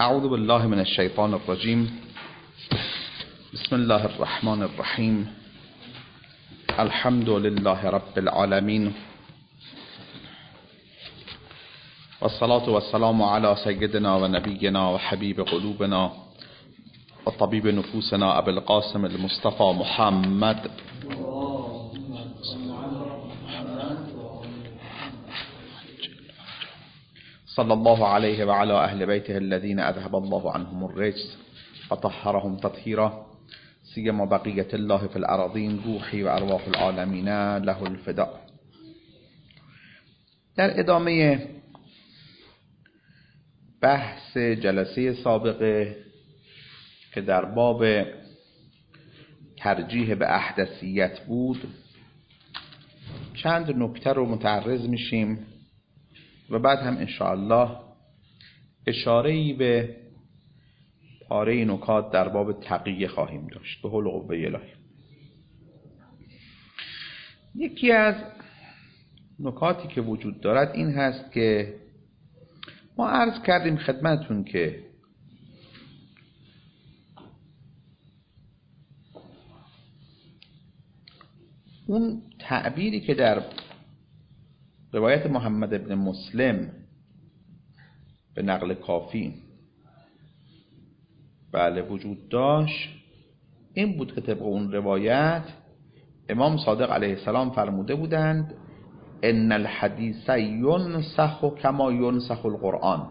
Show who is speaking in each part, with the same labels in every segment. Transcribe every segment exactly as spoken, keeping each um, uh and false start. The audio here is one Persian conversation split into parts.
Speaker 1: اعوذ بالله من الشیطان الرجیم. بسم الله الرحمن الرحیم. الحمد لله رب العالمین والصلاة والسلام على سيدنا و نبینا و حبیب قلوبنا و طبیب نفوسنا ابو القاسم المصطفى محمد صلى الله عليه وعلى اهل بيته الذين اذهب الله عنهم الرجس وطهرهم تطهيرا سيما بقية الله في الأراضين روحي و ارواح العالمين له الفداء. در ادامه بحث جلسه سابقه که در باب ترجیح به احدثیت بود، چند نکته رو متعرض میشیم و بعد هم انشاءالله اشاره‌ای به پاره نکات در باب تقیه خواهیم داشت به حول و قوه الهی. یکی از نکاتی که وجود دارد این هست که ما عرض کردیم خدمتون که اون تعبیری که در روایت محمد ابن مسلم به نقل کافی بله وجود داشت این بود که طبق اون روایت امام صادق علیه السلام فرموده بودند ان الحدیث ینسخ کما ینسخ القرآن،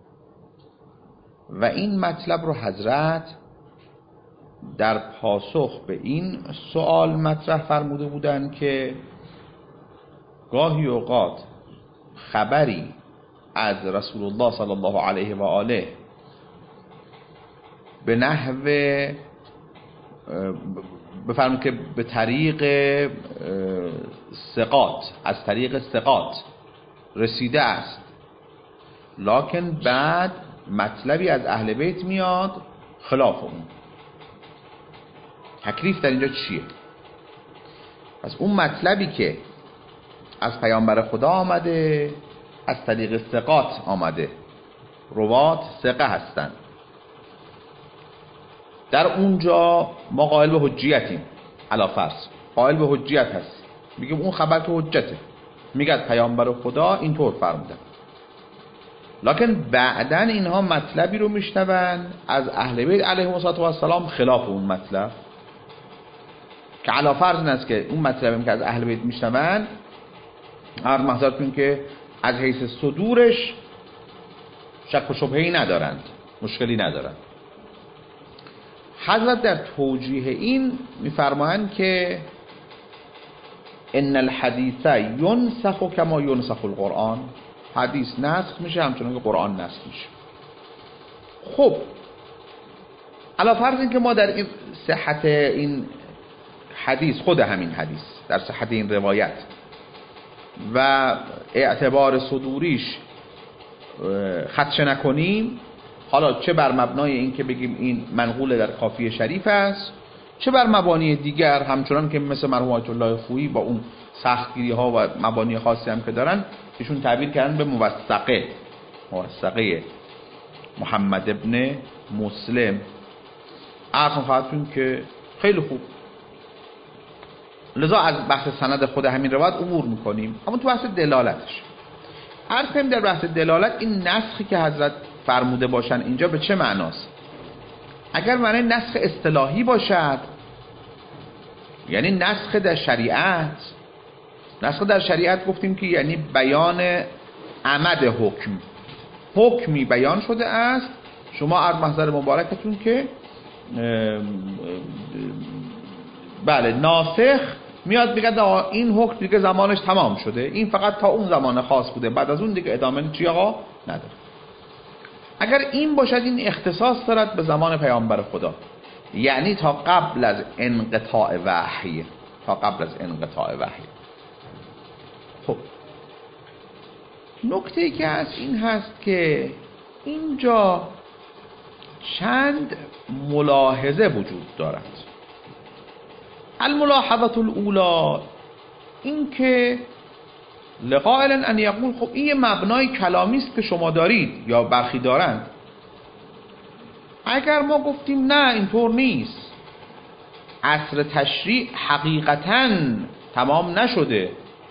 Speaker 1: و این مطلب رو حضرت در پاسخ به این سوال مطرح فرموده بودند که گاهی اوقات خبری از رسول الله صلی الله علیه و آله به نحو بفرمایید که به طریق ثقات از طریق ثقات رسیده است، لکن بعد مطلبی از اهل بیت میاد خلاف اون. تکلیف در اینجا چیه؟ پس اون مطلبی که از پیامبر خدا آمده از طریق ثقات آمده، روات ثقه هستند، در اونجا ما قائل به حجیتیم، علی فرض قائل به حجیت هست، میگیم اون خبر که حجته، میگه پیامبر خدا اینطور فرمودن، لکن بعدن اینها مطلبی رو میشنون از اهل بیت علیهم السلام خلاف اون مطلب، که علی فرض این است که اون مطلبی که از اهل بیت میشنون هر محضرتون که از حیث صدورش شک و شبهه‌ای ندارند، مشکلی ندارند. حضرت در توجیه این میفرمایند که ان الحدیث ینسخ کما ینسخ القرآن، حدیث نسخ میشه همچنان که قرآن نسخ میشه. خب علی فرض این که ما در این صحت این حدیث، خود همین حدیث در صحت این روایت و اعتبار صدوریش خدشه نکنیم، حالا چه بر مبنای این که بگیم این منقول در کافی شریف است، چه بر مبانی دیگر همچنان که مثل مرحوم آیت الله خویی با اون سختگیری ها و مبانی خاصی هم که دارن ایشون تعبیر کردن به موثقه موثقه محمد ابن مسلم. عرض خواهدتون که خیلی خوب، لذا از بحث سند خود همین روایت عبور میکنیم، اما تو بحث دلالتش عرض کنیم. در بحث دلالت این نسخی که حضرت فرموده باشن اینجا به چه معناست؟ اگر معنی نسخ اصطلاحی باشد، یعنی نسخ در شریعت، نسخ در شریعت گفتیم که یعنی بیان عمد حکم، حکمی بیان شده است، شما از محضر مبارکتون که بله ناسخ میاد بگه این حکم دیگه زمانش تمام شده، این فقط تا اون زمان خاص بوده، بعد از اون دیگه ادامه چی آقا نداره. اگر این باشد این اختصاص دارد به زمان پیامبر خدا، یعنی تا قبل از انقطاع وحی، تا قبل از انقطاع وحی. خب نکته ای که هست این هست که اینجا چند ملاحظه وجود دارد. الملاحظه الاولی این که لقائل ان یقول خب این یه مبنای کلامی است که شما دارید یا برخی دارند، اگر ما گفتیم نه اینطور نیست، عصر تشریع حقیقتاً تمام نشده،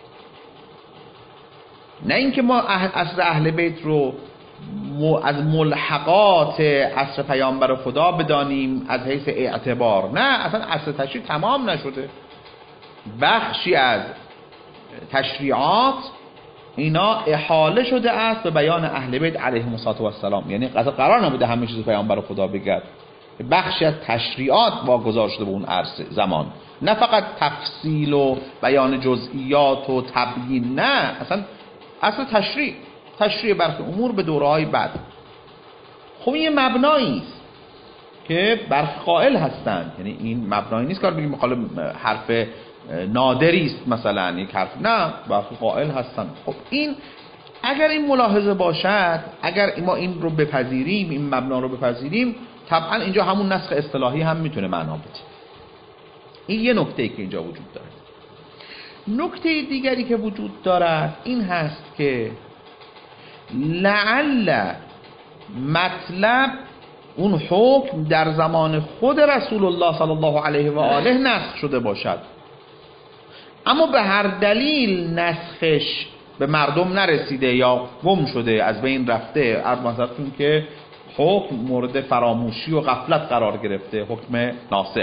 Speaker 1: نه اینکه ما عصر اهل بیت رو از ملحقات عصر پیامبر خدا بدانیم از حیث اعتبار، نه، اصلا عصر تشریع تمام نشده. بخشی از تشریعات اینا احاله شده است به بیان اهل بیت علیهم السلام، یعنی قرار نبوده همه چیز پیامبر خدا بگه، بخشی از تشریعات واگذار شده به اون عرصه زمان، نه فقط تفصیل و بیان جزئیات و تبیین، نه، اصلا اصل تشریع تشریع برخی امور به دوره‌های بعد. خب این مبنایی است که برخی قائل هستند، یعنی این مبنایی نیست که بگیم مقاله حرف نادری است مثلا یک حرف، نه، برخی قائل هستند. خب این اگر این ملاحظه باشد، اگر ما این رو بپذیریم، این مبنا رو بپذیریم، طبعا اینجا همون نسخ اصطلاحی هم میتونه معنا بده. این یه نکته‌ای که اینجا وجود داره. نکته دیگری که وجود دارد این هست که لعل مطلب اون حکم در زمان خود رسول الله صلی الله علیه و آله نسخ شده باشد، اما به هر دلیل نسخش به مردم نرسیده یا گم شده، از بین رفته، از مثلتون که حکم مورد فراموشی و غفلت قرار گرفته، حکم ناسخ.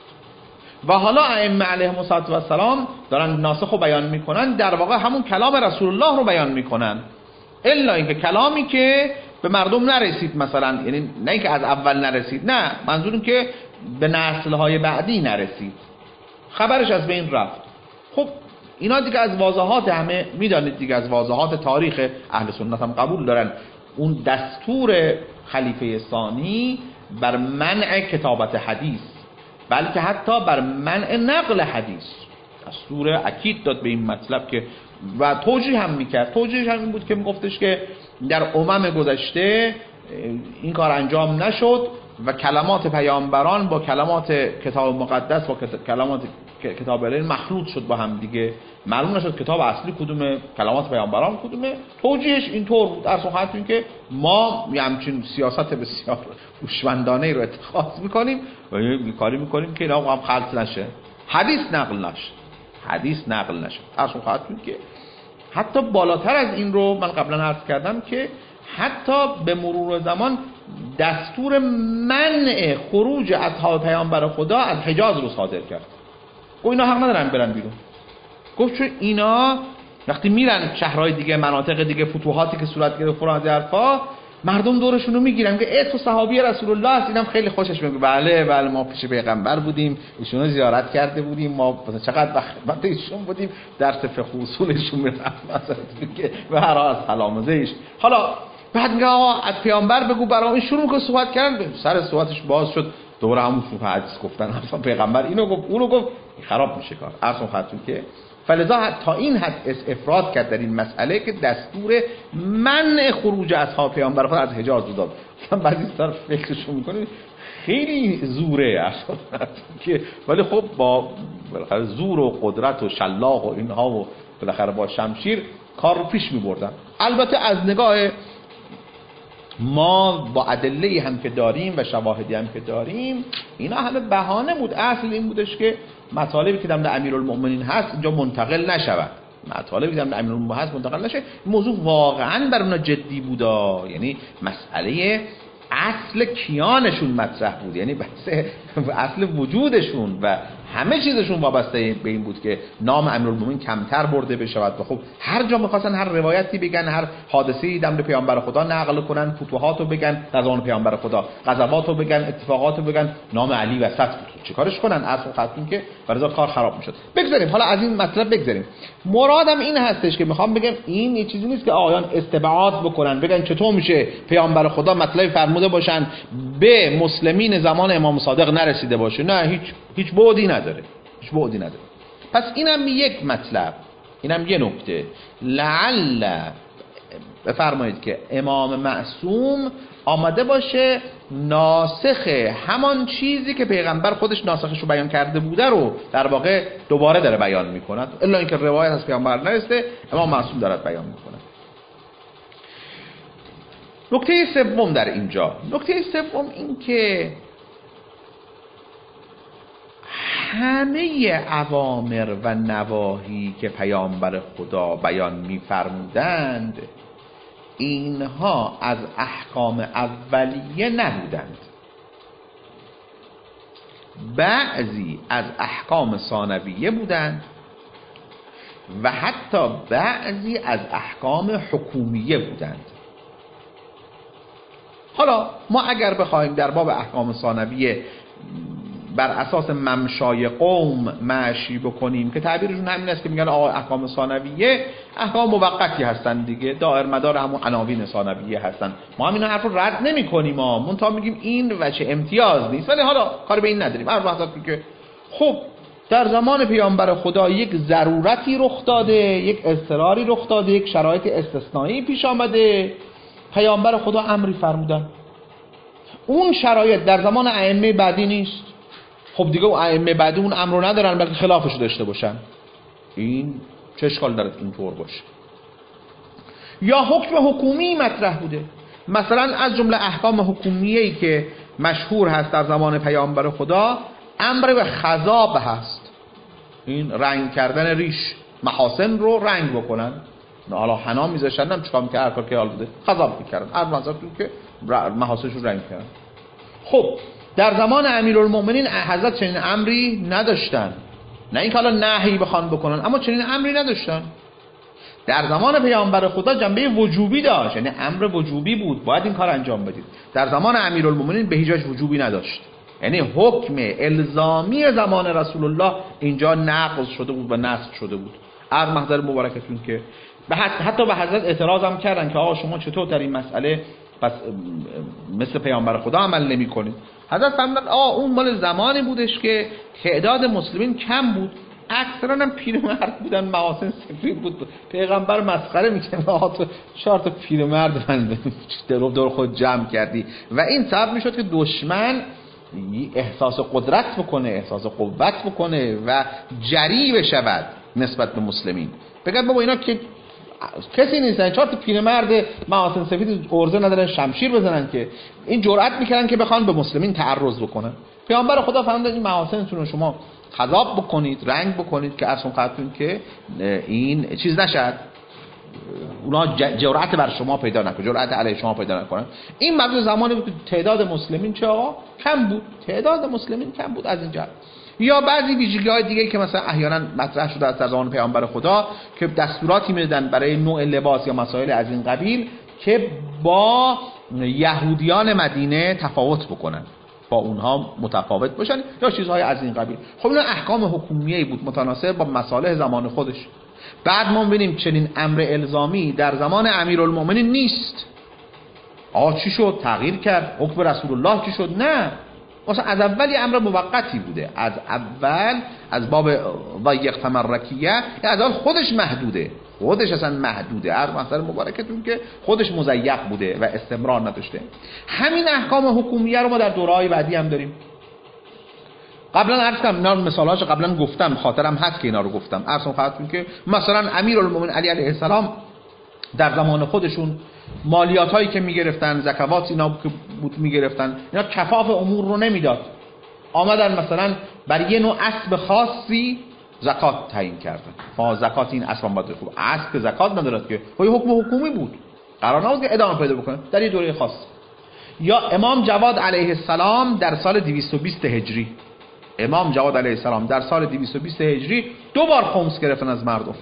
Speaker 1: و حالا ائمه علیهم السلام دارن ناسخ رو بیان میکنن، در واقع همون کلام رسول الله رو بیان میکنن، الا اینکه کلامی که به مردم نرسید مثلا، یعنی نه اینکه از اول نرسید، نه، منظورم که به نسل‌های بعدی نرسید، خبرش از بین رفت. خب اینا دیگه از واضحات، همه میدانید دیگه، از واضحات تاریخ اهل سنت هم قبول دارن، اون دستور خلیفه ثانی بر منع کتابت حدیث، بلکه حتی بر منع نقل حدیث دستور اکید داد به این مطلب که و توجیه هم میکرد. توجیهش هم این بود که میگفتش که در امم گذشته این کار انجام نشد و کلمات پیامبران با کلمات کتاب مقدس با کلمات کتاب الهی مخلوط شد با هم دیگه، معلوم نشد کتاب اصلی کدومه، کلمات پیامبران کدومه. توجیهش اینطور بود در صحبتون که ما همچین سیاست بسیار هوشمندانه رو اتخاذ میکنیم و یه کاری میکنیم که اینا هم خلط نشه، حدیث نقل نشه، حدیث نقل نشه. در صحبتون که حتی بالاتر از این رو من قبلا عرض کردم که حتی به مرور زمان دستور منع خروج اصحاب پیامبر خدا از حجاز رو صادر کرد. گفت اینا حق ندارن برن بیرون. گفت چون اینا وقتی میرن شهرهای دیگه، مناطق دیگه، فتوحاتی که صورت گرفت فلان از حرفا، مردم دورشون رو میگیرن که ای تو صحابی رسول الله هست. اینم خیلی خوشش میاد، بله بله ما پیش پیغمبر بودیم، ایشون رو زیارت کرده بودیم، ما مثلا چقدر وقت بعد ایشون بودیم، درس فقه اصولشون میرفت مثلا که به هر حال تلامذه‌اش. حالا بعد میگه آقا از پیامبر بگو برام، این شروع میکنه صحبت کردن، سر صحبتش باز شد دوباره همون حدیث گفتن، اصلا پیغمبر اینو گفت اونو گفت، خراب میشه کار. اصلا خاطر که فلذا تا این حد افراد کرد در این مسئله که دستور منع خروج اصحاب پیامبر خدا از حجاز رو داد. مثلا بعضی سر فکرشو میکنه خیلی زوره اصلا که، ولی خب با بالاخره زور و قدرت و شلاق و اینها و بالاخره با شمشیر کار رو پیش میبردن. البته از نگاه ما با ادله هم که داریم و شواهدی هم که داریم، اینا همه بهانه بود. اصل این بودش که مطالبی که در امیرالمؤمنین هست اینجا منتقل نشود، مطالبی که در امیرالمؤمنین هست منتقل نشه. موضوع واقعا بر اونا جدی بودا، یعنی مسئله اصل کیانشون مطرح بود، یعنی بحث اصل وجودشون و همه چیزشون وابسته به این بود که نام امیرالمومنین کمتر برده بشود. و خب هر جا می‌خواستن هر روایتی بگن، هر حادثه‌ای در پیامبر خدا نقل کنن، فتوحاتو بگن در زمان پیامبر خدا، غزواتو بگن، اتفاقاتو بگن، نام علی وسط بود، چیکارش کنن؟ اصلا خاطرین که برای کار خراب میشد. بگذاریم حالا از این مطلب بگذاریم. مرادم این هستش که میخوام بگم این یه چیزی نیست که آقایان استبعاد بکنن بگن چطور میشه پیامبر خدا مطلب فرموده باشن به مسلمین زمان امام صادق نرسیده باشه. نه، هیچ هیچ بعدی نداره، هیچ بعدی نداره. پس اینم یک مطلب، اینم یه نکته. لعل بفرمایید که امام معصوم آمده باشه ناسخ همان چیزی که پیغمبر خودش ناسخش رو بیان کرده بوده رو در واقع دوباره داره بیان میکند، الا اینکه روایت از پیغمبر نرسته، امام معصوم داره بیان میکنه. نکته سوم در اینجا، نکته سوم این که همه اوامر و نواهی که پیامبر خدا بیان می‌فرمودند اینها از احکام اولیه نبودند، بعضی از احکام ثانویه بودند و حتی بعضی از احکام حکومیه بودند. حالا ما اگر بخوایم در باب احکام ثانویه بر اساس ممشای قوم معشی بکنیم که تعبیرشون همین است که میگن آقا احکام ثانویه احکام موقتی هستن دیگه، دائر مدار همون عناوین ثانویه هستن، ما هم این حرف رو رد نمی کنیم، ما منتها میگیم این وجه امتیاز نیست، ولی حالا کار به این نداریم. هر وقت که خب در زمان پیامبر خدا یک ضرورتی رخ داده، یک اضطراری رخ داده، یک شرایط استثنایی پیش آمده، پیامبر خدا امری فرمودن، اون شرایط در زمان ائمه بعدی نیست، خب دیگه اون ائمه بعدی اون امر رو ندارن بلکه خلافش رو داشته باشن، این چه اشکال داره اینطور باشه؟ یا حکم حکومی مطرح بوده، مثلا از جمله احکام حکومیه‌ای که مشهور هست در زمان پیامبر خدا امر به خضاب هست، این رنگ کردن ریش، محاسن رو رنگ بکنن، حالا حنا میذاشتن هم چیکار می‌کرد، هر کار که حال بوده خضاب می‌کردن، هر منظور که محاسنش رو رنگ کردن. خب در زمان امیرالمومنین حضرت چنین امری نداشتن، نه اینکه حالا نهی بخوان بکنن، اما چنین امری نداشتن. در زمان پیامبر خدا جنبه وجوبی داشت، یعنی امر وجوبی بود، باید این کار انجام بدید. در زمان امیرالمومنین به هیچ وجه وجوبی نداشت، یعنی حکم الزامی زمان رسول الله اینجا نقض شده بود و نسخ شده بود. هر محضر مبارکتون که حتی به حضرت اعتراض هم کردن که آقا شما چطور در این مسئله پس مثل پیامبر خدا عمل نمی کنید؟ حضرت فرمودن آه اون مال زمانی بودش که تعداد مسلمین کم بود، اکثرا هم پیرمرد بودن، محاسن سفید بود، پیغمبر مسخره میکنه آه تو چهار تا پیرمرد من دور دور خود جمع کردی، و این سبب میشد که دشمن احساس قدرت بکنه، احساس قوت بکنه و جری بشود نسبت به مسلمین، بگن بابا اینا که کسی نیستن، چهار تا پیرمرد محاسن سفید ارزه ندارن شمشیر بزنن، که این جرأت میکردن که بخوان به مسلمین تعرض بکنن. پیامبر خدا فرمود این محاسنتون رو شما خضاب بکنید، رنگ بکنید که اصلا خاطرتون که این چیز نشد، اونا جرأت بر شما پیدا نکنه، جرأت علیه شما پیدا نکنن. این مبدأ زمانی بود که تعداد مسلمین چه آقا کم بود، تعداد مسلمین کم بود از اینجا. یا بعضی ویژگی‌های دیگه که مثلا احیانا مطرح شده از زمان پیامبر خدا که دستوراتی میدادن برای نوع لباس یا مسائل از این قبیل که با یهودیان مدینه تفاوت بکنن، با اونها متفاوت باشن یا چیزهای از این قبیل. خب اینا احکام حکومیه‌ای بود متناسب با مصالح زمان خودش. بعد ما ببینیم چنین امر الزامی در زمان امیرالمومنین نیست. آ چی شد؟ تغییر کرد؟ حکم رسول الله چی شد؟ نه، مثلا از اولی امر موقتی بوده، از اول از باب ضیق تمرکیه از اول خودش محدوده، خودش اصلا محدوده، هر مثلا مبارکتون که خودش مضیق بوده و استمرار نداشته. همین احکام حکومیه رو ما در دوره‌های بعدی هم داریم. قبلا عرض کردم اینا مثالاشو قبلا گفتم، خاطرم هست که اینا رو گفتم. عرض خدمتتون که مثلا امیرالمومنین علی علیه السلام در زمان خودشون مالیات هایی که میگرفتن، زکوات اینا که بود میگرفتن، اینا کفاف امور رو نمیداد. آمدن مثلا برای یه نوع اسب خاصی زکات تعیین کردن، ما زکات این اسب باید خوب، اسب که زکات ندارد که، خب حکم حکومی بود، قرار نبود که ادامه پیدا بکنه در یه دوره خاص. یا امام جواد علیه السلام در سال دویست و بیست هجری، امام جواد علیه السلام در سال دویست و بیست هجری دو بار خمس گرفتن از مردم.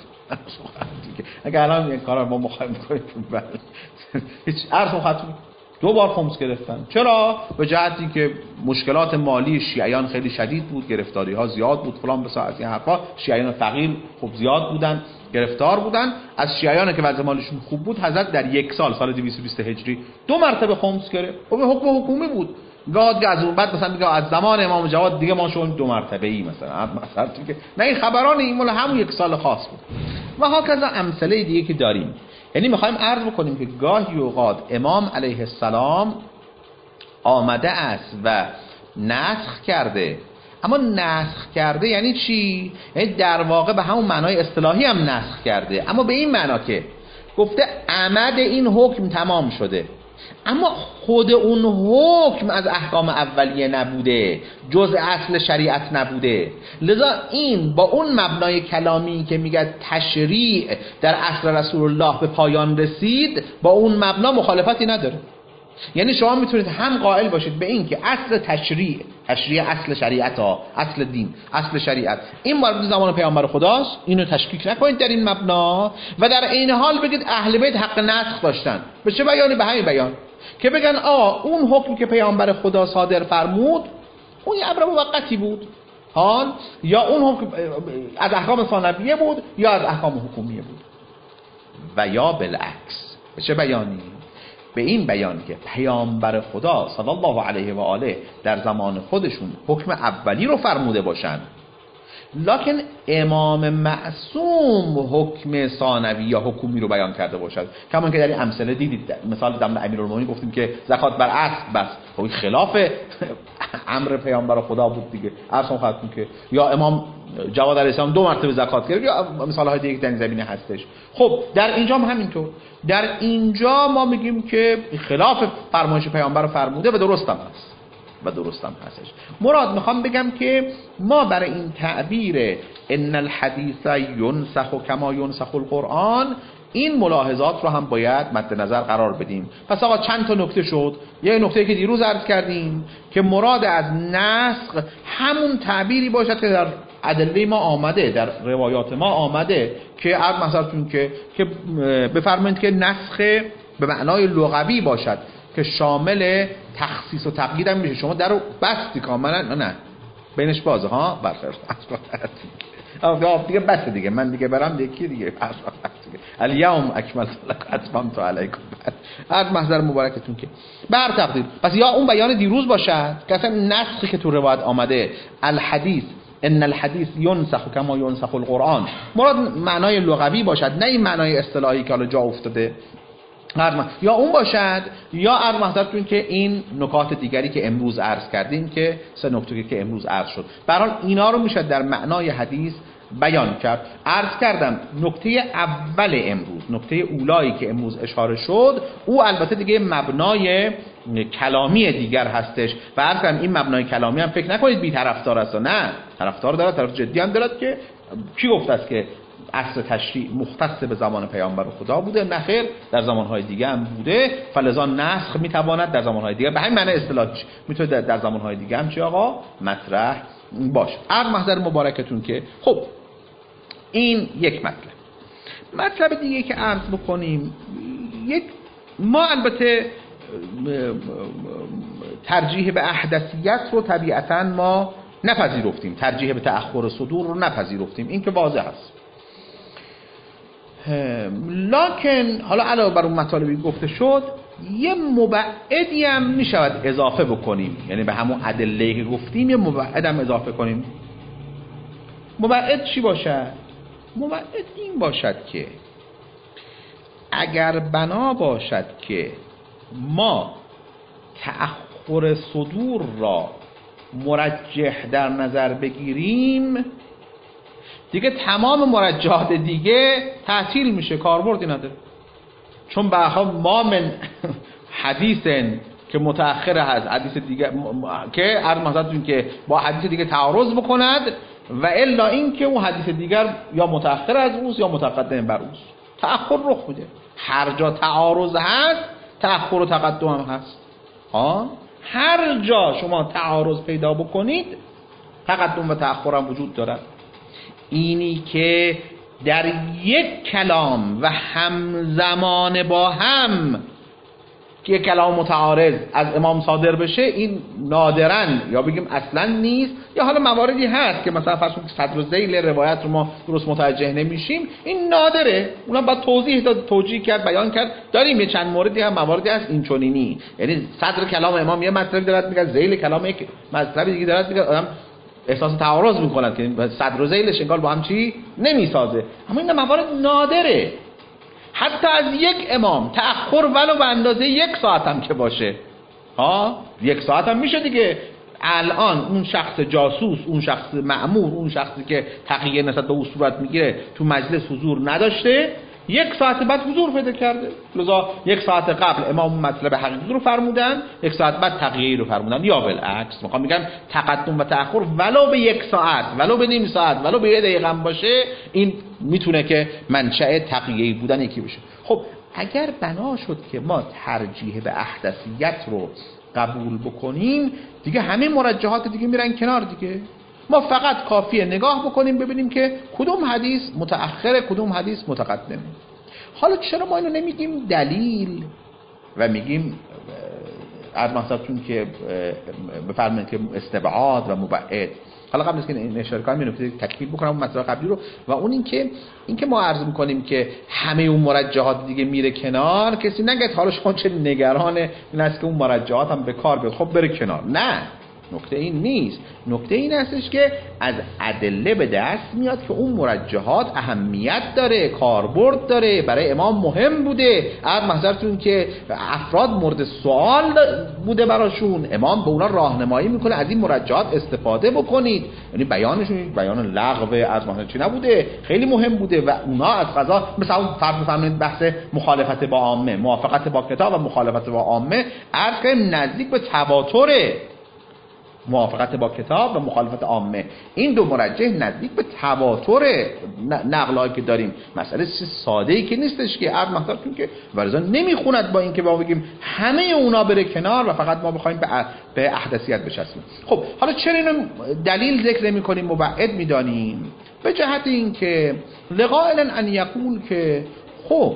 Speaker 1: اگر الان این کارا ما مخالف کنیم هیچ عرض خدمتتون دو بار خمس گرفتن. چرا؟ به جهتی که مشکلات مالی شیعیان خیلی شدید بود، گرفتاری ها زیاد بود، فلان بسا از این حرفا. شیعیان فقیر خوب زیاد بودن، گرفتار بودن. از شیعیان که وضع مالشون خوب بود حضرت در یک سال سال دویست و بیست هجری دو مرتبه خمس گرفت. خب حکم حکومی بود. گاد از اون بعد مثلا میگه از زمان امام جواد دیگه ما شون دو مرتبه ای مثلا مثلا که نه، این خبران این مال همون یک سال خاص بود. و هاکذا امثله دیگه که داریم. یعنی میخوایم عرض بکنیم که گاهی اوقات امام علیه السلام آمده است و نسخ کرده. اما نسخ کرده یعنی چی؟ یعنی در واقع به همون معنای اصطلاحی هم نسخ کرده، اما به این معنا که گفته عمد این حکم تمام شده. اما خود اون حکم از احکام اولیه نبوده، جزء اصل شریعت نبوده. لذا این با اون مبنای کلامی که میگه تشریع در عصر رسول الله به پایان رسید، با اون مبنا مخالفتی نداره. یعنی شما میتونید هم قائل باشید به این که اصل تشریع، تشریع اصل شریعت ها، اصل دین، اصل شریعت این وارد زمان پیامبر خداست، اینو تشکیک نکنید در این مبنا، و در این حال بگید اهل بیت حق نسخ داشتن. به چه بیانی؟ به همین بیان که بگن آ اون حکمی که پیامبر خدا صادر فرمود اون یه امر موقتی بود، حال یا اون حکم از احکام ثانویه بود یا از احکام حکومیه بود. و یا بالعکس. به چه بیانی؟ به این بیان که پیامبر خدا صلی الله علیه و آله در زمان خودشون حکم اولی رو فرموده باشن، لکن امام معصوم حکم ثانوی یا حکومی رو بیان کرده باشد. کما که در این امثله دیدید، مثال در امیرالمومنین گفتیم که زکات بر اسب بس، خب خلاف امر پیامبر خدا بود دیگه. اصلا خاطر که یا امام جواد علیه السلام دو مرتبه زکات گرفت، یا مثال های دیگه در این زمینه هستش. خب در اینجا هم همینطور، در اینجا ما میگیم که خلاف فرمایش پیامبر فرموده و درست هم هست و درست هم هستش. مراد میخوام بگم که ما برای این تعبیر ان الحدیث ینسخ کما ینسخ القرآن این ملاحظات رو هم باید مد نظر قرار بدیم. پس آقا چند تا نکته شد. یه نکته که دیروز عرض کردیم که مراد از نسخ همون تعبیری باشد که در ادله ما آمده، در روایات ما آمده، که عرض مثلا که که بفرمایید که نسخ به معنای لغوی باشد که شامل تخصیص و تقیید هم میشه. شما در رو بستی کاملا، نه نه بینش بازه ها برخلاف آب دیگه بس دیگه، من دیگه برم دیگه کی دیگه الیوم اکملت لکم اتممت علیکم. هر محضر مبارکتون که بر تقدیر. پس یا اون بیان دیروز باشد که اصلا نسخی که تو روایت آمده الحدیث ان الحدیث ینسخ کما ینسخ القرآن مراد معنای لغوی باشد، نه این معنای اصطلاحی که حالا جا افتاده. یا اون باشد یا عرض محضرتون که این نکات دیگری که امروز عرض کردیم که سه نکته که امروز عرض شد، برحال اینا رو میشه در معنای حدیث بیان کرد. عرض کردم نکته اول امروز، نکته اولایی که امروز اشاره شد، او البته دیگه مبنای کلامی دیگر هستش و عرض کردم این مبنای کلامی هم فکر نکنید بی طرفدار است، نه طرفدار دارد، طرف جدی هم دارد که کی گفته است که اصل تشریع مختص به زمان پیامبر خدا بوده؟ نه خیر، در زمانهای دیگه هم بوده، فلذا نسخ میتواند در زمانهای دیگه به همین معنی اصطلاحش میتونه در زمانهای دیگه هم چی آقا مطرح باشه. هر محضر مبارکتون که خب این یک مطلب. مطلب دیگه که عرض بکنیم، یک ما البته ترجیح به احدثیت رو طبیعتاً ما نپذیرفتیم، ترجیح به تأخر صدور رو نپذیرفتیم، این که واضح است. لکن حالا علاوه بر اون مطالبی گفته شد یه مبعدی هم میشود اضافه بکنیم، یعنی به همون ادله که گفتیم یه مبعد هم اضافه کنیم. مبعد چی باشد؟ مبعد این باشد که اگر بنا باشد که ما تأخر صدور را مرجح در نظر بگیریم، دیگه تمام مرجحات دیگه تعطیل میشه، کاربردی نداره. چون به هر ما من حدیث که متأخر هست، حدیث دیگه که عرض مثلا که با حدیث دیگه تعارض بکند و الا این که اون حدیث دیگر یا متأخر از اوست یا متقدم بر اوست، تأخر رخ میده. هر جا تعارض هست تأخر و تقدم هم هست. ها هر جا شما تعارض پیدا بکنید تقدم و تأخر هم وجود دارد. اینی که در یک کلام و همزمان با هم که یک کلام متعارض از امام صادر بشه، این نادراً یا بگیم اصلاً نیست، یا حالا مواردی هست که مثلا فرض کنید صدر و ذیل روایت رو ما درست متوجه نمیشیم، این نادره، اونم باید توضیح داد، توجیه کرد، بیان کرد. داریم یه چند موردی هم مواردی هست این چنینی، یعنی صدر کلام امام یه مطلبی دارد میگه، ذیل کلام یک مطلبی دیگه دارد میگه، آدم احساس تعارض میکنند که صدر و ذیلش انگار با هم چی نمیسازه. اما این موارد نادره. حتی از یک امام تأخر ولو به اندازه یک ساعت هم که باشه، ها یک ساعت هم میشه دیگه. الان اون شخص جاسوس، اون شخص مأمور، اون شخصی که تقیه نسبت به او صورت میگیره تو مجلس حضور نداشته، یک ساعت بعد حضور پیدا کرده، لذا یک ساعت قبل امام مطلب حقیقی رو فرمودن، یک ساعت بعد تقیه رو فرمودن، یا بالعکس. میخوام بگم تقدم و تأخر ولو به یک ساعت، ولو به نیم ساعت، ولو به یه دقیقه هم باشه، این میتونه که منشأ تقیه بودن یکی بشه. خب اگر بنا شد که ما ترجیح به احدثیت رو قبول بکنیم، دیگه همه مرجحات دیگه میرن کنار دیگه. ما فقط کافیه نگاه بکنیم ببینیم که کدوم حدیث متأخره، کدوم حدیث متقدمه. حالا چرا ما اینو نمیگیم دلیل و میگیم از مثلا که بفرمایید که استبعاد و مبعد؟ حالا قبل از که این اشاره کنم اینو تکمیل بکنم اون مطلب قبلی رو، و اون این که این که ما عرض میکنیم که همه اون مرجحات دیگه میره کنار، کسی نگه حالا شما چه نگران این است که اون مرجحات هم به کار بیاد، خب بره کنار. نه، نکته این نیست. نکته این هستش که از ادله به دست میاد که اون مرجحات اهمیت داره، کاربرد داره، برای امام مهم بوده. از محضرتون که افراد مورد سوال بوده براشون، امام به اونا راهنمایی میکنه از این مرجحات استفاده بکنید. یعنی بیانشون بیان لغو از محضر چی نبوده، خیلی مهم بوده و اونا از قضا مثلا اون فرض بفرمایید بحث مخالفت با عامه، موافقت با کتاب و مخالفت با عامه، عرض کنیم نزدیک به تواتره. موافقت با کتاب و مخالفت عامه، این دو مرجح نزدیک به تواتر نقلایی که داریم. مسئله ساده ای که نیستش که عرض مثلا که ورزا نمیخوند با این که با بگیم همه اونا بره کنار و فقط ما بخوایم به احدثیت بچسبیم. خب حالا چرا اینو دلیل ذکر نمی‌کنیم، مبعد میدانیم؟ به جهت این که لقائل ان یقول که خب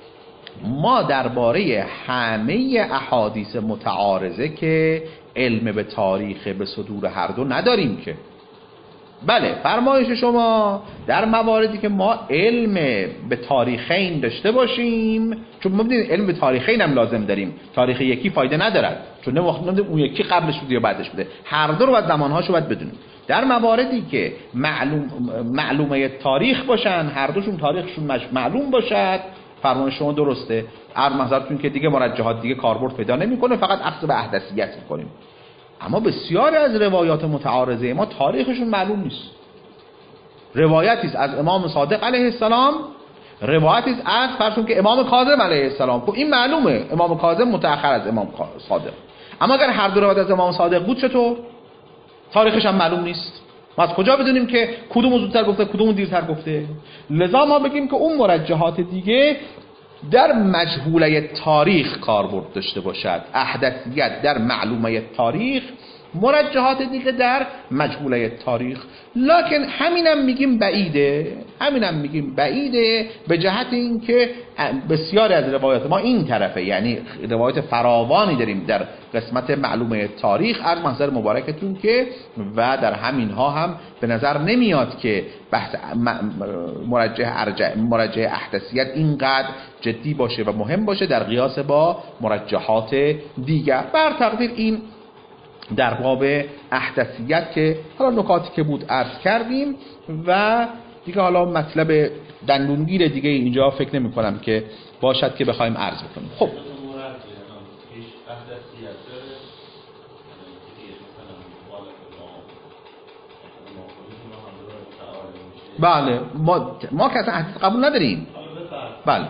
Speaker 1: ما درباره همه احادیث متعارضه که علم به تاریخ به صدور هر دو نداریم که. بله، فرمایش شما در مواردی که ما علم به تاریخین داشته باشیم، چون ما بدونید علم به تاریخین هم لازم داریم، تاریخ یکی فایده ندارد، چون نمیدونیم اون یکی قبلش بوده یا بعدش بوده، هر دو رو باید زمانهاشو باید بدونیم. در مواردی که معلوم معلومه تاریخ باشن، هر دوشون تاریخشون معلوم باشد، فرمان شما درسته. هر محضرتون که دیگه مرجحات دیگه کاربرد پیدا نمیکنه، فقط اخذ به احدثیت میکنیم. اما بسیاری از روایات متعارضه ما تاریخشون معلوم نیست. روایتی است از امام صادق علیه السلام، روایتی است از فرضون که امام کاظم علیه السلام. خب این معلومه امام کاظم متأخر از امام صادق. اما اگر هر دو روایت از امام صادق بود چطور؟ تاریخش هم معلوم نیست. ما از کجا بدونیم که کدوم زودتر گفته کدوم دیرتر گفته؟ لذا ما بگیم که اون مرجحات دیگه در مجهوله تاریخ کاربرد داشته باشد، احدثیت در معلومه تاریخ، مرجحات دیگه در مجهوله تاریخ. لکن همینم میگیم بعیده، همینم میگیم بعیده به جهت اینکه بسیاری از روایات ما این طرفه، یعنی روایات فراوانی داریم در قسمت معلومه تاریخ از محضر مبارکتون که و در همینها هم به نظر نمیاد که بحث مرجح ارجح مرجح احدثیت اینقدر جدی باشه و مهم باشه در قیاس با مرجحات دیگر. بر تقدیر این در باب احدثیت که حالا نکاتی که بود عرض کردیم و دیگه حالا مطلب دندونگیر دیگه اینجا فکر نمی کنم که باشد که بخوایم عرض بکنیم. خب بله، ما ما که اصلا حدیث قبول نداریم. بله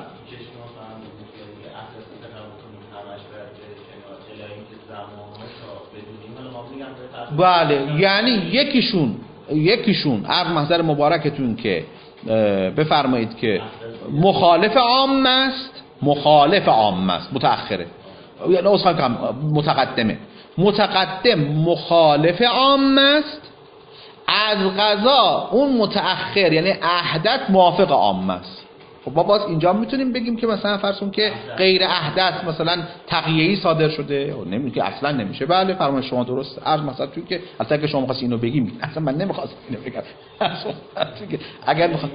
Speaker 1: بله، یعنی یکیشون یکیشون عرض محضر مبارکتون که بفرمایید که مخالف عام است، مخالف عام است، متأخره، یعنی اصلا که متقدمه، متقدم مخالف عام است، از قضا اون متأخر یعنی احدث موافق عام است. خب ما باز اینجا میتونیم بگیم که مثلا فرضون که غیر احدث مثلا تقیه‌ای صادر شده، نمیگه که اصلا نمیشه. بله فرمان شما درست. عرض مثلا چون که اصلا که شما خواستید اینو بگیم، اصلا من نمیخواستم اینو بگم. اگر میخوام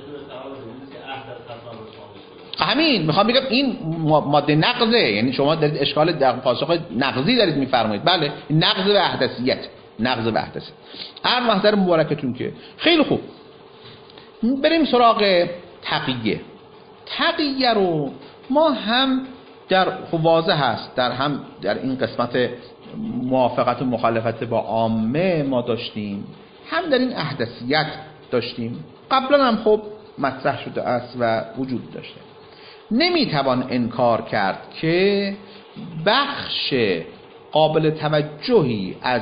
Speaker 1: همین میخوام بگم این ماده نقضه، یعنی شما دارید اشکال در پاسخ نقضی دارید میفرمایید. بله این نقض به احدثیت، نقض به احدثیت. هر محضر مبارکتون که خیلی خوب. بریم سراغ تقیه. تقیه رو ما هم در واضح هست، در هم در این قسمت موافقت و مخالفت با عامه ما داشتیم، هم در این احدثیت داشتیم. قبلا هم خب مطرح شده است و وجود داشته. نمیتوان انکار کرد که بخش قابل توجهی از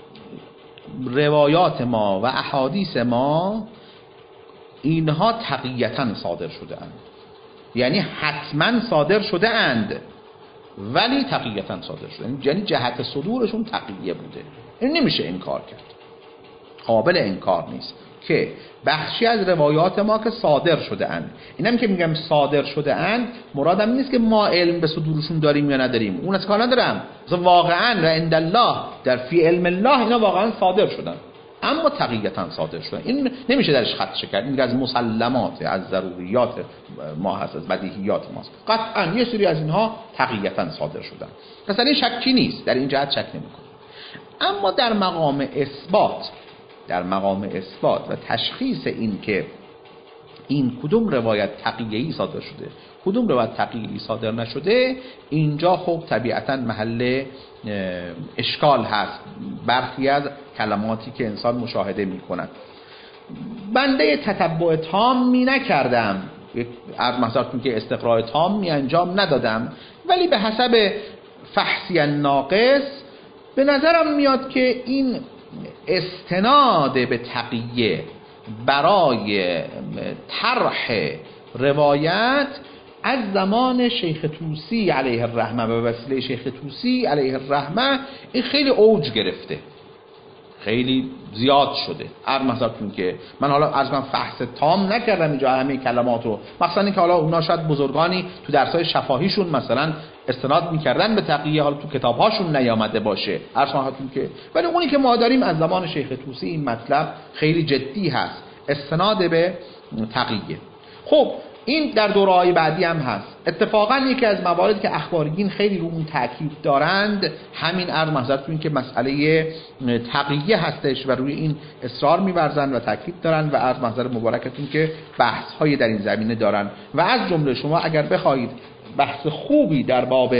Speaker 1: روایات ما و احادیث ما اینها تقییتاً صادر شده اند، یعنی حتما صادر شده اند ولی تقییتاً صادر شده، یعنی جهت صدورشون تقیه بوده. این نمیشه انکار کرد، قابل انکار نیست که بخشی از روایات ما که صادر شده اند. اینم که میگم صادر شده اند مرادم نیست که ما علم به صدورشون داریم یا نداریم، اون از کار ندارم، مثلا واقعا و عند الله در فی علم الله اینا واقعا صادر شدن اما تقییتاً صادر شدن. این نمیشه درش خدشه کرد، این از مسلمات، از ضروریات ما هست، از بدیهیات ماست. قطعاً یه سری از اینها تقییتاً صادر شدن، مثلا این شکی نیست، در این جهت شک نمی‌کنه. اما در مقام اثبات در مقام اثبات و تشخیص این که این کدوم روایت تقیه‌ای صادر شده کدوم روایت تقیه‌ای صادر نشده، اینجا خب طبیعتاً محل اشکال هست. برخی از کلماتی که انسان مشاهده می‌کند، بنده تتبع تامی نکردم، از مثلا که استقراء تامی انجام ندادم، ولی به حسب فحصی ناقص به نظرم میاد که این استناد به تقیه برای طرح روایت از زمان شیخ طوسی علیه الرحمه و وسیله شیخ طوسی علیه الرحمه این خیلی اوج گرفته، خیلی زیاد شده. هر مثلا که من حالا از من فحص تام نکردم اینجا همه کلمات رو، مثلا اینکه حالا اونا شاید بزرگانی تو درسای شفاهیشون مثلا استناد میکردن به تقیه، حالا تو کتابهاشون نیامده باشه هر صحتون که، ولی اونی که ما داریم از زمان شیخ طوسی این مطلب خیلی جدی هست، استناد به تقیه. خب این در دوره‌های بعدی هم هست. اتفاقا یکی از مواردی که اخباریین خیلی رو اون تاکید دارند همین عرض محضرتون که مسئله تقیه هستش و روی این اصرار می‌ورزند و تاکید دارند و عرض محضر مبارکتون که بحث‌های در این زمینه دارند و از جمله شما اگر بخواهید بحث خوبی در باب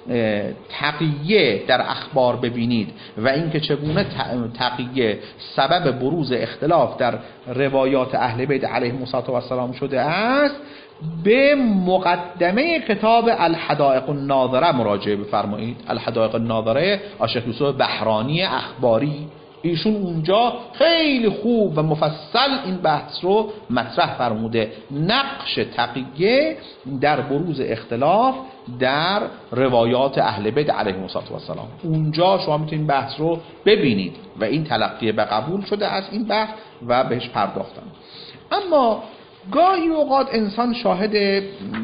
Speaker 1: تقیه در اخبار ببینید و اینکه چگونه تقیه سبب بروز اختلاف در روایات اهل بیت علیهم السلام شده است، به مقدمه کتاب الحدائق الناظره مراجعه بفرمایید. الحدائق الناظره شیخ یوسف بحرانی اخباری، ایشون اونجا خیلی خوب و مفصل این بحث رو مطرح فرموده، نقش تقیه در بروز اختلاف در روایات اهل بیت علیهم السلام. اونجا شما میتونید بحث رو ببینید و این تلقی به قبول شده از این بحث و بهش پرداختن. اما گاهی اوقات انسان شاهد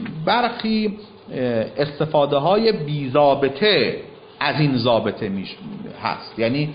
Speaker 1: برخی استفاده های بی ضابطه از این ضابطه میش هست، یعنی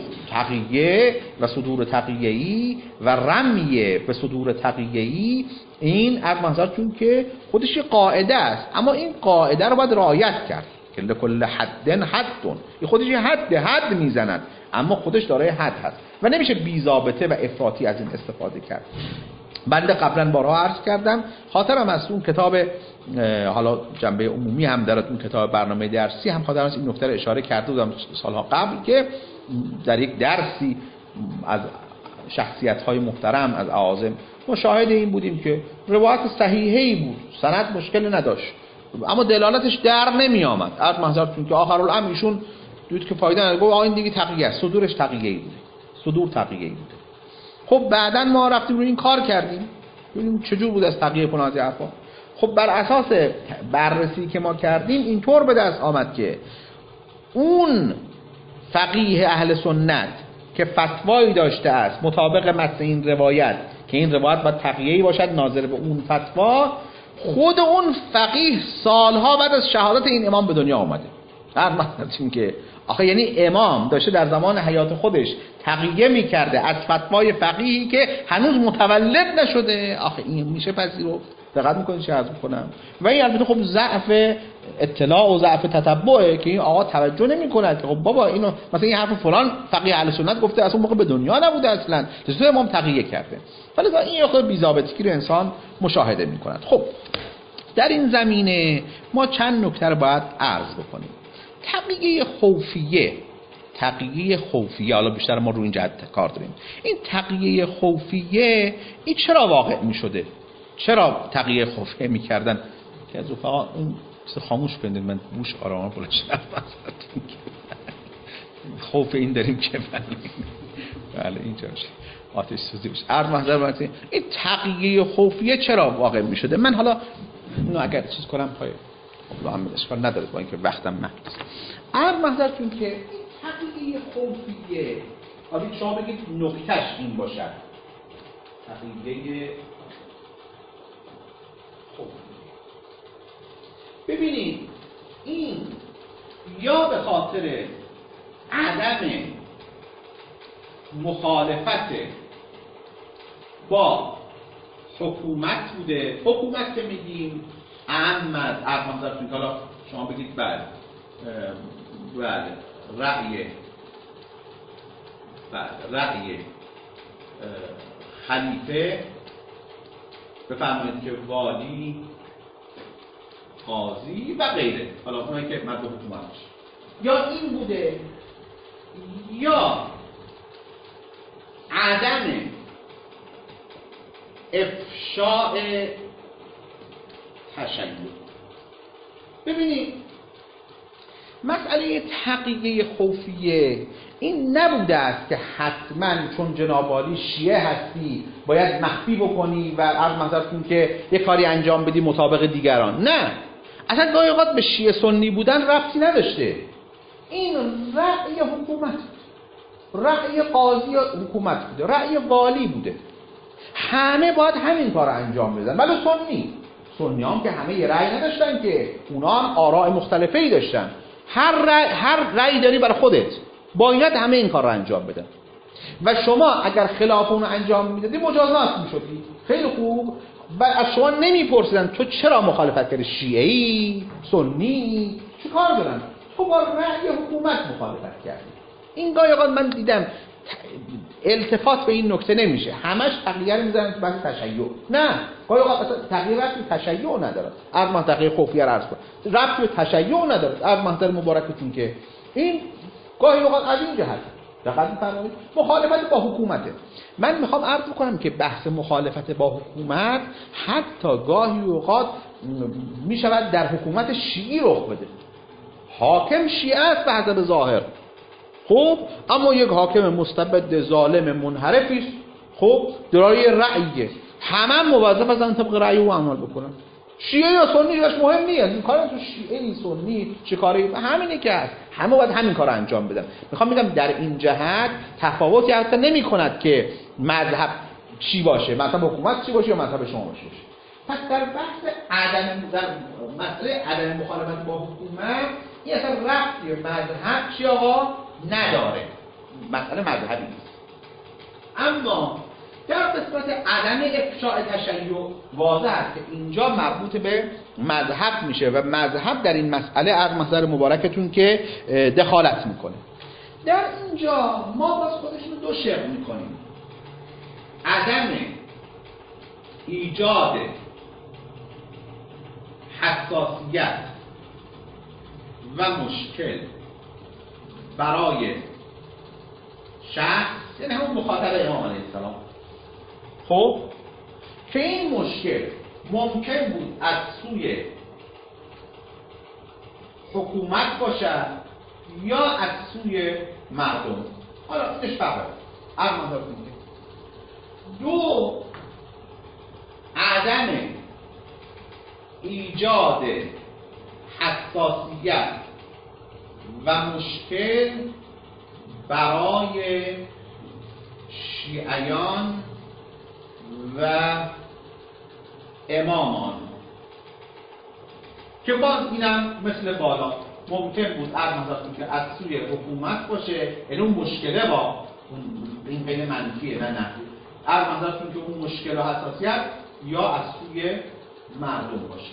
Speaker 1: تقیه و صدور تقیه‌ای و رمی به صدور تقیه‌ای، این از منظرتون که خودش قاعده است، اما این قاعده رو باید رعایت کرد که لکل حد حدون، این خودش حد حد میزند اما خودش دارای حد هست و نمیشه بی ضابطه و افراطی از این استفاده کرد. بنده قبلا بارها عرض کردم، خاطرم از اون کتاب حالا جنبه عمومی هم در اون کتاب برنامه درسی هم خاطرم از این نکته رو اشاره کرده بودم سالها قبل که در یک درسی از شخصیت‌های محترم از اعاظم مشاهده این بودیم که روایت صحیحه‌ای بود، سند مشکل نداشت اما دلالتش در نمی آمد. عرض محضرتون که آخرالامر ایشون دید که فایده نداره، گفت آ این دیگه تقیه است، صدورش تقیه‌ای بوده، صدور تقیه‌ای بوده. خب بعداً ما رفتیم روی این کار کردیم ببینیم چجور بود از تقیه کنه از حرفا. خب بر اساس بررسی که ما کردیم اینطور به دست آمد که اون فقیه اهل سنت که فتوایی داشته است مطابق متن این روایت که این روایت باید تقیه‌ای باشد ناظر به اون فتوا، خود اون فقیه سالها بعد از شهادت این امام به دنیا آمده. هر مثلا که آخه یعنی امام داشته در زمان حیات خودش تقیه میکرده از فتوای فقیهی که هنوز متولد نشده، آخه این میشه پذیرفت؟ دقت میکنید چه عرض میکنم؟ و این البته خب ضعف اطلاع و ضعف تتبعه که این آقا توجه نمیکنه که خب بابا اینو مثلا این حرف فلان فقیه اهل سنت گفته اصلا موقع به دنیا نبوده اصلا، چطور امام تقیه کرده؟ ولی این خود بی‌ضابطگی رو انسان مشاهده میکند. خب در این زمینه ما چند نکته رو باید عرض بکنیم. تقیه خوفیه تقیه خوفیه حالا بیشتر ما رو این جهت کار داریم. این تقیه خوفیه این چرا واقع می شده؟ چرا تقیه خفیه میکردن که از رفقا این خاموش بندید من بوش آرام بلش خوف این داریم که بله اینجا میشه آتش سوزی بشه. عرض محضر بردیم این تقیه خفیه چرا واقع میشده؟ من حالا اینو اگر چیز کنم پای خب هم اشکال نداره با اینکه وقتم محدود است. عرض محضرتون که این تقیه خفیه حالا شما بگید نکتهش این باشد تقیه خفیه. ببینید این یا به خاطر عدم مخالفت با حکومت بوده. حکومت که میگیم اهم از عرض حالا شما بگید بله بله رأی بله رأی خلیفه بفرمایید که والی قاضی و غیره، حالا اونایی که مرد حکومت باشه، یا این بوده یا عدم افشاء تشیع. ببینید مسئله تقیه خفیه این نبوده است که حتما چون جناب عالی شیعه هستی باید مخفی بکنی و عرض محضرتون که یه کاری انجام بدی مطابق دیگران. نه، اصلا گاهی اوقات به شیعه سنی بودن ربطی نداشته. این رأی حکومت، رأی قاضی حکومت بوده، رأی والی بوده، همه باید همین کار انجام بدن. ولی سنی سنی هم که همه یه رأی نداشتن که، اونا هم آراء مختلفی داشتن. هر رأی هر رأی داری برای خودت، باید همه این کار رو انجام بدن و شما اگر خلاف اون انجام میدادی مجازات میشدی. خیلی خوب. و از شما نمیپرسیدن تو چرا مخالفت کردی، شیعی، سنی، چه کار دارن؟ تو با رأی حکومت مخالفت کردی. این گاهی اوقات من دیدم التفات به این نکته نمیشه، همش تغییر میذارن تو بحث تشیع. نه، گاهی اوقات اصلا تغییر ربطی به تشیع نداره. از ما تغییر خفیه رو عرض کنم ربطی به تشیع نداره. از محضر مبارکتون که این گاهی اوقات از این جهت دقت می‌فرمایید مخالفت با حکومته. من میخوام عرض کنم که بحث مخالفت با حکومت حتی گاهی اوقات میشود در حکومت شیعی رخ بده. حاکم شیعه است به حسب ظاهر، خب اما یک حاکم مستبد ظالم منحرفی است، خب دارای رأیه، همه موظف هستن طبق رأی او عمل بکنن. شیعه یا سنی داش مهم نیست، این کار تو شیعه سنی چه کاری، همینه که هست، همه باید همین کارو انجام بدن. میخوام بگم در این جهت تفاوتی حتی نمی‌کند که مذهب چی باشه، مذهب حکومت چی باشه یا مذهب شما باشه. پس در بحث عدم در مسئله عدم مخالفت با حکومت این اصلا ربطی به مذهب چی آقا نداره، مسئله مذهبی نیست. اما در قسمت عدم افشاء تشیع واضح است که اینجا مربوط به مذهب میشه و مذهب در این مسئله از محضر مبارکتون که دخالت میکنه. در اینجا ما باز خودشون دو شق میکنیم: عدم ایجاد حساسیت و مشکل برای شخص، یعنی همون مخاطب امام علیه السلام، خب که این مشکل ممکن بود از سوی حکومت باشد یا از سوی مردم. حالا اینش فرق ارمان دو عدم ایجاد حساسیت و مشکل برای شیعیان و امامان که باز اینم مثل بالا ممکن بود ارمزاتون که از سوی حکومت باشه، یعنی اون مشکله با این بین منفیه نه نه ارمزاتون که اون مشکل و حساسیت یا از سوی مردم باشه.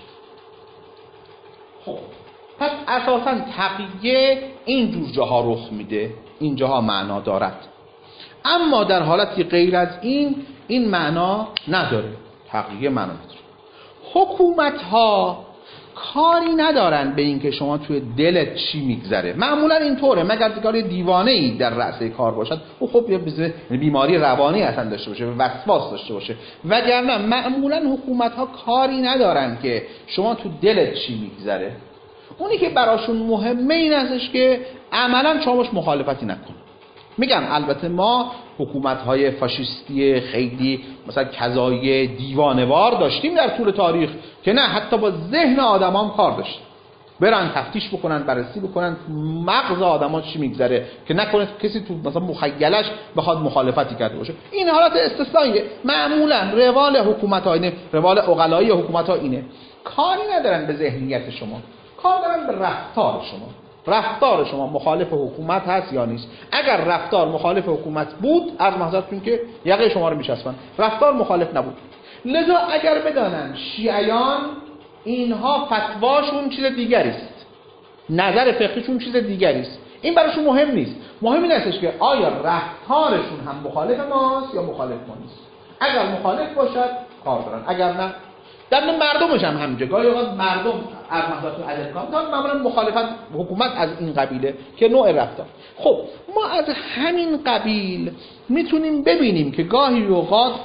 Speaker 1: خب پس اساساً تقیه این جور جاها رخ میده، این جاها معنا دارد. اما در حالتی غیر از این این معنا نداره، تقیه معنا نداره. حکومت ها کاری ندارن به این که شما توی دلت چی میگذره. معمولا اینطوره، مگر کار دیوانه ای در رأس کار باشد او خب یه بیماری روانی اصلا داشته باشه، وسواس داشته باشه، وگرنه معمولا حکومت ها کاری ندارن که شما تو دلت چی میگذره. اونی که براشون مهمه این هستش که عملا شما باش مخالفتی نکن. میگم البته ما حکومت‌های فاشیستی خیلی مثلا کذایی دیوانه‌وار داشتیم در طول تاریخ که نه حتی با ذهن آدمام کار داشت، برن تفتیش بکنن، بررسی بکنن مغز آدم‌ها چی میگذره که نکنه کسی تو مثلا مخیلش بخواد مخالفتی کرده باشه. این حالت استثنائیه. معمولا روال حکومت‌ها اینه، روال عقلایی حکومت‌ها اینه، کاری ندارن به ذهنیت شما، کار دارن به رفتار شما. رفتار شما مخالف حکومت هست یا نیست. اگر رفتار مخالف حکومت بود، از محضرتون که یقه شما رو میچسبن. رفتار مخالف نبود. لذا اگر بدانن شیعیان اینها فتواشون چیز دیگری است، نظر فقهیشون چیز دیگری است، این براشون مهم نیست. مهم این استش که آیا رفتارشون هم مخالف ماست یا مخالف ما نیست. اگر مخالف باشد کار دارن، اگر نه در مردمش هم همینجا. گاهی اوقات مردم از محضرتون عدد کام دارن، معمولا مخالفت حکومت از این قبیله که نوع رفتار. خب ما از همین قبیل میتونیم ببینیم که گاهی اوقات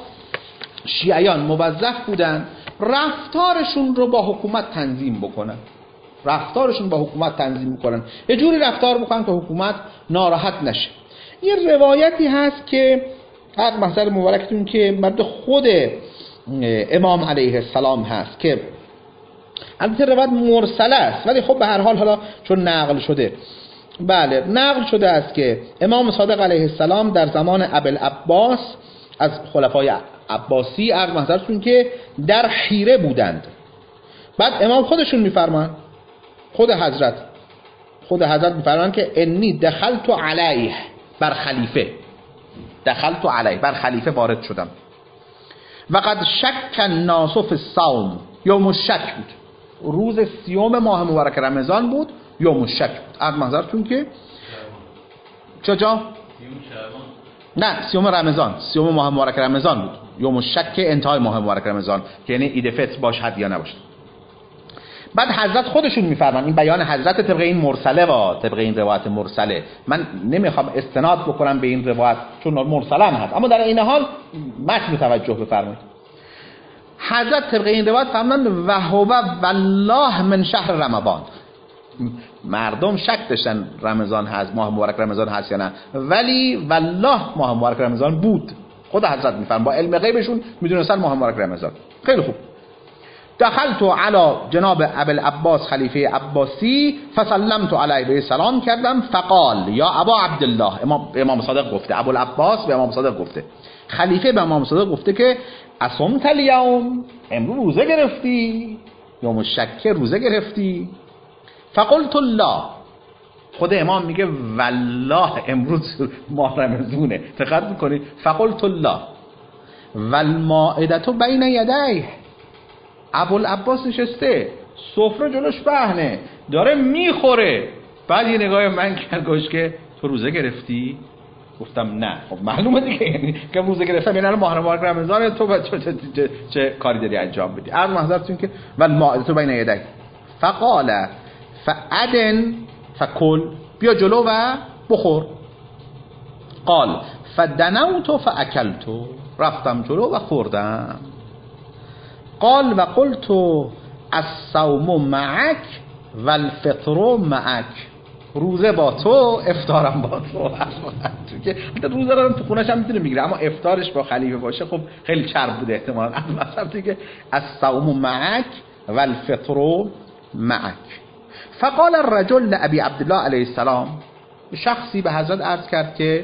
Speaker 1: شیعیان موظف بودن رفتارشون رو با حکومت تنظیم بکنن، رفتارشون با حکومت تنظیم بکنن، یه جوری رفتار بکنن که حکومت ناراحت نشه. یه روایتی هست که از محضر مبارکتون که بعد خود امام علیه السلام هست که البته روایت مرسله است، ولی خب به هر حال حالا چون نقل شده، بله نقل شده است که امام صادق علیه السلام در زمان ابوالعباس از خلفای عباسی عرض محضرتون که در حیره بودند. بعد امام خودشون میفرمان، خود حضرت خود حضرت میفرمان که انی دخلت علیه، بر خلیفه دخلت علیه، بر خلیفه وارد شدم. و قد شک الناس فی الصوم، یوم الشک بود، روز سیوم ماه مبارک رمضان بود، یوم الشک بود. از منظرتون که چجا؟ نه سیوم رمضان، سیوم ماه مبارک رمضان بود. یوم الشک انتهای ماه مبارک رمضان که یعنی عید فطر باشد یا نباشد. بعد حضرت خودشون میفرمان، این بیان حضرت طبق این مرسله و طبق این روایت مرسله، من نمیخوام استناد بکنم به این روایت چون مرسله هم هست، اما در این حال متن توجه بفرمایید. حضرت طبق این روایت فرمودن و هو والله من شهر رمضان. مردم شک داشتن رمضان هست، ماه مبارک رمضان هست یا نه، ولی والله ماه مبارک رمضان بود. خود حضرت میفرمان با علم غیبشون میدونستن ماه مبارک رمضان. خیلی خوب. دخلت علی جناب ابوالعباس خلیفه عباسی فسلمت علیه، به سلام کردم. فقال یا ابا عبدالله، امام امام صادق گفته، ابوالعباس به امام صادق گفته، خلیفه به امام صادق گفته که اصمت الیوم، امروز روزه گرفتی؟ یوم الشک روزه گرفتی؟ فقلت لا، خود امام میگه والله امروز ماه رمضونه، دقت میکنی؟ فقلت لا والمائده بین یدیه، ابوالعباس نشسته، سفره جلوش پهنه، داره میخوره. بعد یه نگاه من کرد، گوش که تو روزه گرفتی؟ گفتم نه. خب معلومه دیگه، یعنی که روزه گرفتم یعنی الان ماه مبارک رمضان، تو چه, چه, چه, چه کاری داری انجام بدی؟ عرض محضرتون که والمائده بین یدیه فقال فادن فکل، بیا جلو و بخور. قال فدنوت فاکلت، رفتم جلو و خوردم. قال و قلت الصوم معک والفطر معک، روزه با تو، افطارم با تو. تو روزه رو تو خونش هم میتونه میگیره، اما افطارش با خلیفه باشه خب خیلی چرب بوده احتمالاً. مثلا دیگه الصوم معک والفطر معک. فقال الرجل لابی عبدالله علیه السلام، شخصی به حضرت عرض کرد که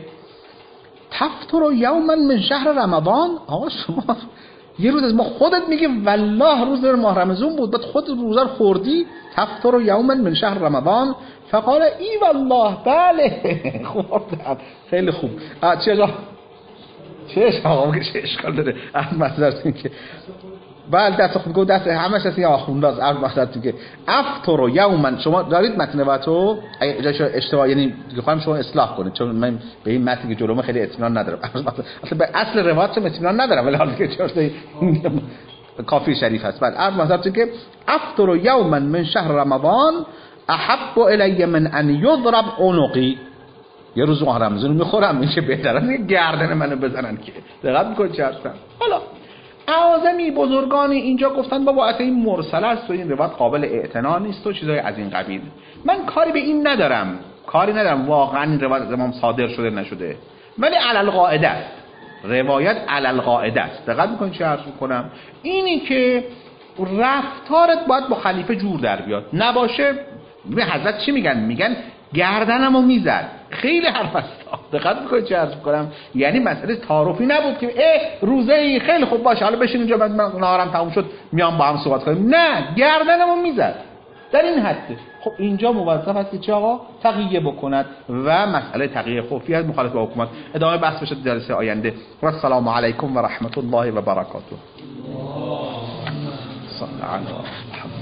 Speaker 1: تفطر یوما من شهر رمضان، آقا شما یه روز از ما خودت میگه والله روز ماه رمضان بود، بعد خودت روزه رو خوردی؟ تفطر یوما من شهر رمضان؟ فقال ای والله، بله خوردم. خیلی خوب. چه جا چه آقا چه اشکال داره؟ از مثلا که بله دست خود گفت، دست همش از این آخونداز. از مثلا که افطر یوما، شما دارید متن روایتو جاش اشتباه، یعنی میخوام شما اصلاح کنید چون من به این متنی که جلومه خیلی اطمینان ندارم. اصلا به اصل روایت اطمینان ندارم، ولی حالا که چرا کافی شریف هست. بعد عرض مثلا که افطر یوما من شهر رمضان احب الی من ان یضرب عنقی، یه روز ماه رمضان رو میخورم این که بهتره از اینکه گردن منو بزنن. که دقت میکنید چه هستن. حالا اعاظمی بزرگان اینجا گفتن بابا اصلا این مرسل است و این روایت قابل اعتنا نیست و چیزای از این قبیل. من کاری به این ندارم، کاری ندارم واقعا این روایت از امام صادر شده نشده، ولی علی القاعده است، روایت علی القاعده است. دقت میکنید چه عرض میکنم، اینی که رفتارت باید با خلیفه جور در بیاد، نباشه به حضرت چی میگن؟ میگن گردنمو میزد. خیلی حرف است. دقت میکنید چه عرض میکنم، یعنی مسئله تعارفی نبود که اه روزه ای خیلی خوب باشه حالا بشین اینجا بعد من نهارم تموم شد میام با هم صحبت کنیم. نه، گردنمو میزد در این حد. خب اینجا موظف است که چه آقا تقیه بکند و مسئله تقیه خوفی از مخالفت با حکومت. ادامه بحث بشه جلسه آینده. و السلام علیکم و رحمت الله و برکاته. صلی الله علیه و